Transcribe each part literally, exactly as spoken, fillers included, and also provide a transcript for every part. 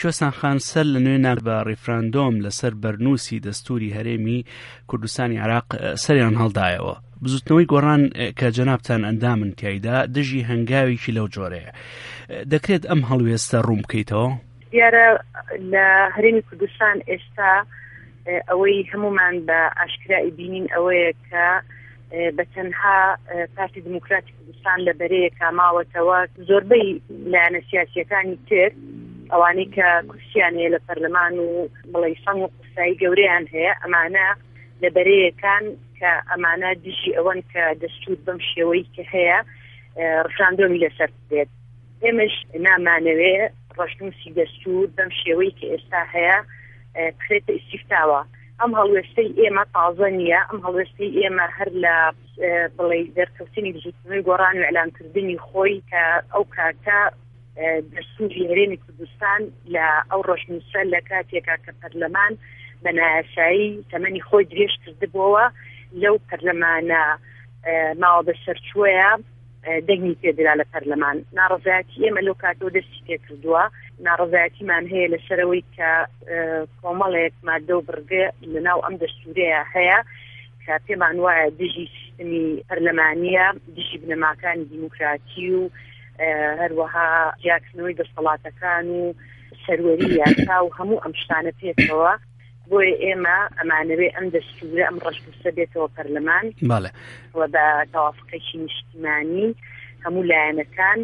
کوێستان خان سەر لە نوێ بە ڕیفراندۆم لەسەر بەرنووسی دەستوری هەرێمی کوردستانی عێراق سەریان هەڵدایەوە. بزوتنەوەی گۆڕان کە جەنابتان ئەندامن تایدا دژی هەنگاوێکی لەو جۆرەیە. دەکرێت ئەم هەڵوێستە ڕوون بکەیتەوە؟ دیارە لە هەرێمی کوردستان ئێستا ئەوەی هەمومان بە ئاشکرایی بینین ئەوەیە کە بە تەنها پارتی دموکراتی کوردستان لە بەرەیەکە ماوەتەوە زۆربەی لایەنە سیاسیەکانی تر ئەوانەی کە کورسیان هەیە لە پەرلەمان و بڵێ سەنگ و قسایی گەورەیان هەیە ئەمانە لە بەرەیەکان کە ئەمانە دژی ئەوەن کە دەستور بەم شێوەی کە هەیە ڕفراندۆمی لەسەر بێت. ئێمەش نامانەوێ ڕەشنووسی دەستور بەم شێوەی کە ئێستا هەیە بخرێتە ئیسیفتاوە. ئەم هەڵوێستەی ئێمە تازە نییە، ئەم هەڵوێستەی ئێمە هەر لە بڵێ دەرکەوتنی بزوتنەوەی گۆڕان و ئەلانکردنی خۆی کە ئەو کاتە دەستوری هەرێمی کوردستان لە ئەو ڕەشنووسە لە کاتێکا کە پەرلەمان بە نایاسایی تەمەنی خۆی درێژ کردبووەوە لەو پەرلەمانە ماوە بەسەرچووەیە دەنگی پێدرا لە پەرلەمان. ناڕەزایەتی ئێمە لەو کاتەوە دەستی پێ کردووە. ناڕەزایەتیمان هەیە لەسەرەوەی کە کۆمەڵێک مادە و بڕگە لەناو ئەم دەستورەیە هەیە کە پێمان وایە دژی سیستمی پەرلەمانیە، دژی بنەماکانی دیموکراتی و هەروەها جیاکردنەوەی دەسەڵاتەکان و سەروەری یاسا و هەموو ئەم شتانە پێکەوە. بۆیە ئێمە ئەمانەوێ ئەم دەستورە ئەم ڕەشنووسە بێتەوە پەرلەمان و بە تەوافقێکی نیشتیمانی هەموو لایەنەکان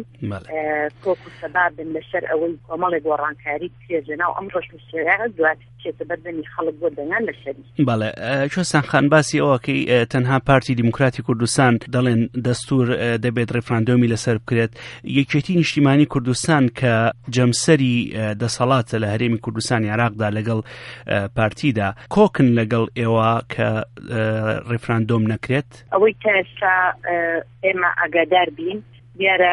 کۆک و سەباب بن لەسەر ئەوەی کۆمەڵێک گۆڕانکاری پێجەناو ئەم ڕەشنووسەیە دواتر بچێتە بەردەمی خەڵک بۆ دەنگان لەسەری. بەڵێ کوێستان خان باسی ئەوەکەی تەنها پارتی دیموکراتی کوردستان دەڵێن دەستور دەبێت ڕێفراندۆمی لەسەر بکرێت. یەکێتی نیشتیمانی کوردستان کە جەمسەری دەسەڵاتە لە هەرێمی کوردستانی عێراقدا لەگەڵ پارتیدا کۆکن لەگەڵ ئێوە کە ڕێفراندۆم نەکرێت؟ ئەوەی تا ئێستا ئێمە ئاگادار بین دیارە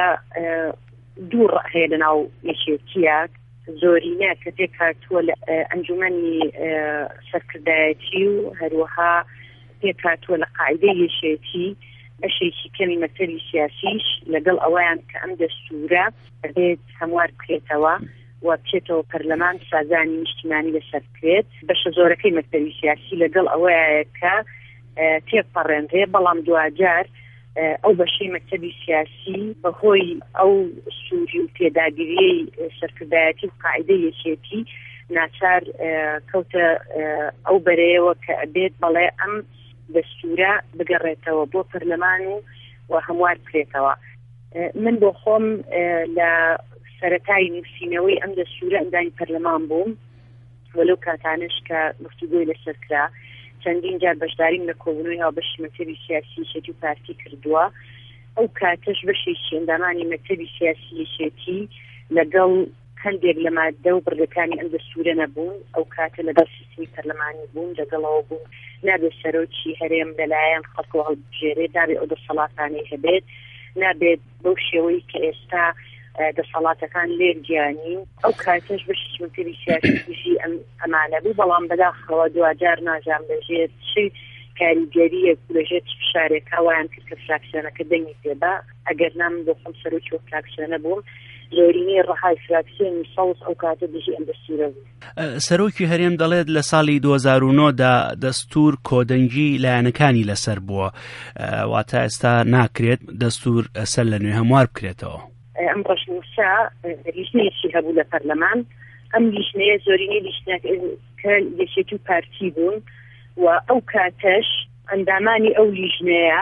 دوو ڕەهەیە لەناو یەکێتیە زۆرینە کە پێکهاتووە لە ئەنجومەنی سەرکردایەتی و هەروەها پێکهاتووە لە قاعدەی یەکێتی بەشێکی کەمی مەکتەبی سیاسیش لەگەڵ ئەوەیان کە ئەم دەستورە دەبێت هەموار بکرێتەوە و بچێتەوە پەرلەمان سازانی نیشتیمانی لەسەر بکرێت. بەشە زۆرەکەی مەکتەبی سیاسی لەگەڵ ئەوەیە کە تێپەڕێنرێ، بەڵام دوجار ئەو بەشەی مەکتەبی سیاسی بەهۆی ئەو سووری و پێداگیریەی سەرکردایەتی و قاعدەی یەکێتی ناچار کەوتە ئەو بەرەیەوە کە ئەبێت بەڵێ ئەم دەستورە بگەڕێتەوە بۆ پەرلەمان و هەموار بکرێتەوە. من بۆ خۆم لە سەرەتای نووسینەوەی ئەم دەستورە ئەندانی پەرلەمان بووم وەلەو کاتانش کە گفتوگۆی لەسەر کرا. چەندین جار بەشداریم لە کۆبوونەوەی هاوبەشی مەکتەبی سیاسی یەکێتی و پارتی کردووە. ئەو کاتەش بەشێکی ئەندامانی مەکتەبی سیاسی یەکێتی لەگەڵ هەندێک لە مادە و بڕگەکانی ئەم دەستورە نەبوون. ئەو کاتە لەگەڵ سیستمی پەرلەمانی بوون، لەگەڵەوە بوون نابێت سەرۆکی هەرێم لەلایەن خەڵکەوە هەڵبژێرێت، نابێت ئەو دەسەڵاتانەی هەبێت، نابێت بەو شێوەی کە ئێستا دەسەڵاتەکان لێر گیانین. ئەو کاتەش بەشی مەکتەبی سیاسیشی ئەمانە بوو، بەڵام بەداخەوە دوجار ناژان بەژێت چی کاریگەریەک لەژێت فشارێکە وایان کرد کە فراکسیۆنەکە دەنگی پێدا. ئەگەر نام بۆ خۆم سەرۆکی وە فراکسیۆنە بووم زۆرینەی ڕەهای فراکسیۆنی سەوز ئەو کاتە دژی ئەم دەستورە بوو. سەرۆکی هەرێم دەڵێت لە ساڵی دوو هەزار و نۆ دا دەستور کۆدەنگی لایەنەکانی لەسەر بووە، واتە ئێستا ناکرێت دەستور سەر لە نوێ هەموار بکرێتەوە. ئەم ڕەشنووسە لیژنەیەکی هەبوو لە پەرلەمان. ئەم لیژنەیە زۆرینەی لیژنەکە یەکێتی و پارتی بوون و ئەو کاتەش ئەندامانی ئەو لیژنەیە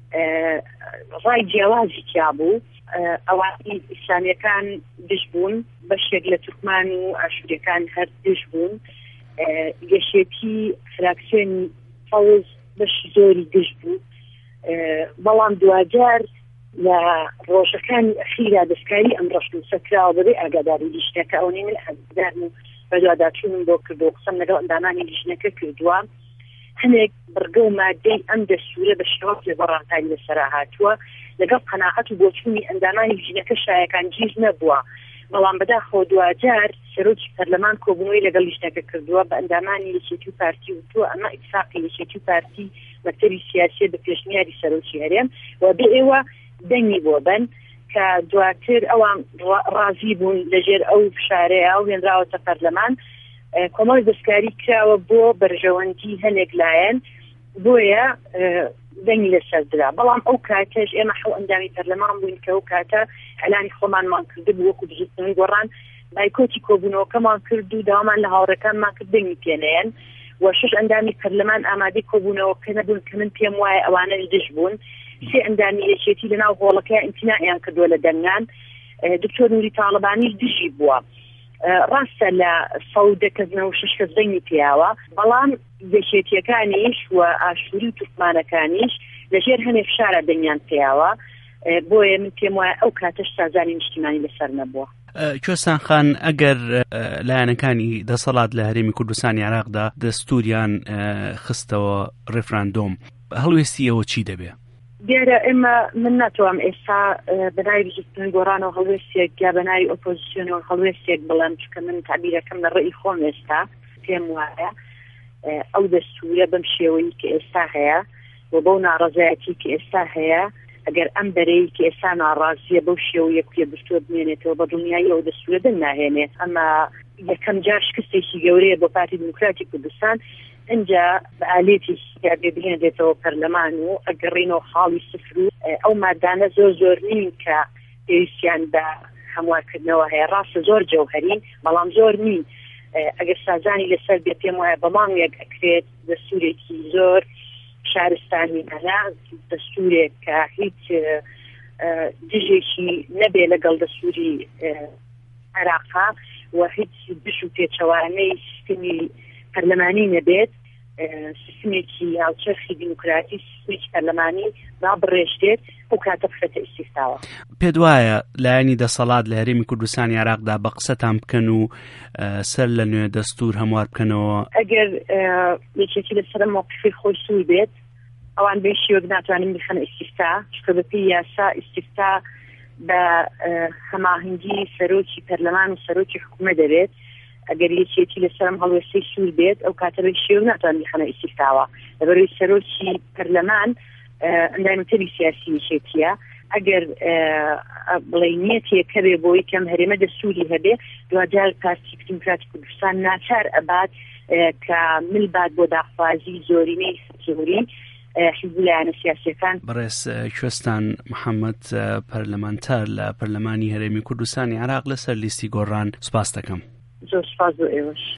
ڕای جیاوازی تیا بوو. ئەوانی ئیسلامیەکان دژ بوون، بەشێک لە تورکمان و ئاشوریەکان هەر دژ بوون. یەکێتی فراکسیۆنی فەوز بەشی زۆری دژ بوو، بەڵام دوجار لە ڕۆژەکانی ئەخیرا دەستکاری ئەم ڕەشنووسە کراوە بەبێ ئاگاداری لیژنەکە. ئەوەی من ئاگادارم و بەدواداچوونم بۆ کردو قسەم لەگەڵ ئەندامانی لیژنەکە کردووە. هەندێک بڕگە و مادەی ئەم دەستورە بە شێوەیەک گۆڕانکاری لەسەرا هاتووە لەگەڵ قەناعەت و بۆچوونی ئەندامانی لیژنەکە شایەکان گیر نەبووە، بەڵام بەداخەوە دوجار سەرۆکی پەرلەمان کۆبوونەوەی لەگەڵ لیژنەکە کردووە بە ئەندامانی یەکێتی و پارتی وتووە ئەمە ئیتفاقی یەکێتی و پارتی مەکتەبی سیاسی بە پێشنیاری سەرۆکی هەرێم و بێ ئێوە دەنگی بۆ بن کە دواتر ئەوان ڕازی بوون لەژێر ئەو شارەیە و هێنراوەتە پەرلەمان کۆمەڵی دەستکاری کراوە بۆ بەرژەوەندی هەنێک لایەن بۆیە دەنگی لەسەر درا بەڵام ئەو کاتەش ئێمە حەو ئەندامی پەرلەمان بووین کە ئەو کاتە ئەلانی خۆمانمان کردبوو وەکو بژوستنەوەی گۆڕان بایکۆتی کۆبوونەوەکەمان کرد و داوامان لە هاوڕەکانمان کرد دەنگی پێنەیەن و شش ئەندامی پەرلەمان ئامادەی کۆبوونەوەکە نەبوون کە من پێم وایە ئەوانەش دژ بوون سێ ئەندامی یەکێتی لەناو هۆڵەکە ئیمتینائیان کردووە لە دەنگان دکتۆر نوری تاڵبانیش دژی بووە ڕاستە لە سەودە کەزنەوە شش کەس دەنگی پیاوە بەڵام یەکێتیەکانیش و ئاشووری و توکمانەکانیش لەژێر هەنێک شارە دەنگیان پیاوە بۆیە من پێم وایە ئەو کاتەش سازانی نیشتیمانی لەسەر نەبووە. کوێستان خان ئەگەر لایەنەکانی دەسەڵات لە هەرێمی کوردستانی عێراقدا دەستوریان خستەوە ڕێفراندۆم هەڵوێستی ئەوە چی دەبێ؟ دیارە ئێمە من ناتوانم ئێستا بەناوی بژوستنەوەی گۆڕانەوە هەڵوێستێک یا بەناوی ئۆپۆزیسیۆنەوە هەڵوێستێک بڵێم چکە من تعبیرەکەم لە ڕێی خۆم ئێستا پێم وایە ئەو دەستورە بەم شێوەی کە ئێستا هەیە و بەو ناڕەزایەتی کە ئێستا هەیە ئەگەر ئەم بەرەی کە ئێستا ناڕازیە بەو شێوەیە کوێ بشتۆ بمێنێتەوە بە دڵنیایی ئەو دەستورە دەناهێنێت ئەمە یەکەم جار شکستێکی گەورەیە بۆ پارتی دموکراتی کوردستان اینجا بە ئالێتی سیابێ بهێنرێتەوە پەرلەمان و ئەگەڕێنەوە خاڵی سفر و ئەو مادانە زۆر زۆر نین کە پێویستیان بە هەموارکردنەوە هەیە ڕاستە زۆر جەوهەرین بەڵام زۆر نین ئەگەر سازانی لەسەر بێ پێم وایە بە مانگێک ئەکرێت دەستورێکی زۆر شارستانی هەنا دەستورێک کە هیچ دژێکی نەبێ لەگەڵ دەستوری عێراقا و هیچ بش و پێچەوانەی سیستمی پەرلەمانی نەبێت سیستمێکی هاوچەرخی دیموکراتی سیستمێکی پەرلەمانی نابڕێژدێت ئەو کاتە بخێتە ئیستیفتاوە. پێت وایە لایەنی دەسەڵات لە هەرێمی کوردستانی عێراقدا بە قسەتان بکەن و سەر لە نوێ دەستور هەموار بکەنەوە؟ ئەگەر یەکێکی لەسەر مۆقفی خۆی سوور بێت ئەوان بێ شێوەک ناتوانین بخەنە ئیستیفتا چکە بەپێی یاسا ئیستیفتا بە هەماهەنگی سەرۆکی پەرلەمان و سەرۆکی حکوومەت دەبێت ئەگەر یەکێتی لەسەرم هەڵوێستەی سوور بێت ئەو کاتە بێ شێوەک ناتوانین بخەنە ئیستیفتاوە لەبەرەوەی سەرۆکی پەرلەمان ئەندامەتەری سیاسی یەکێتیە ئەگەر بڵێنیەتێکە بێ بۆی کەم هەرێمە دەستوری هەبێ دوجار پارتی دموکراتی کوردستان ناچار ئەبات کە ملبات بۆ داخوازی زۆرینەی سەکیوری حیزبولایەنە سیاسیەکان. بەڕێز کوێستان محەممەد پەرلەمانتار لە پەرلەمانی هەرێمی کوردستانی عێراق لەسەر لیستی گۆڕان سوپاس دەکەم. زۆر سوپاس بۆ ئێوەش.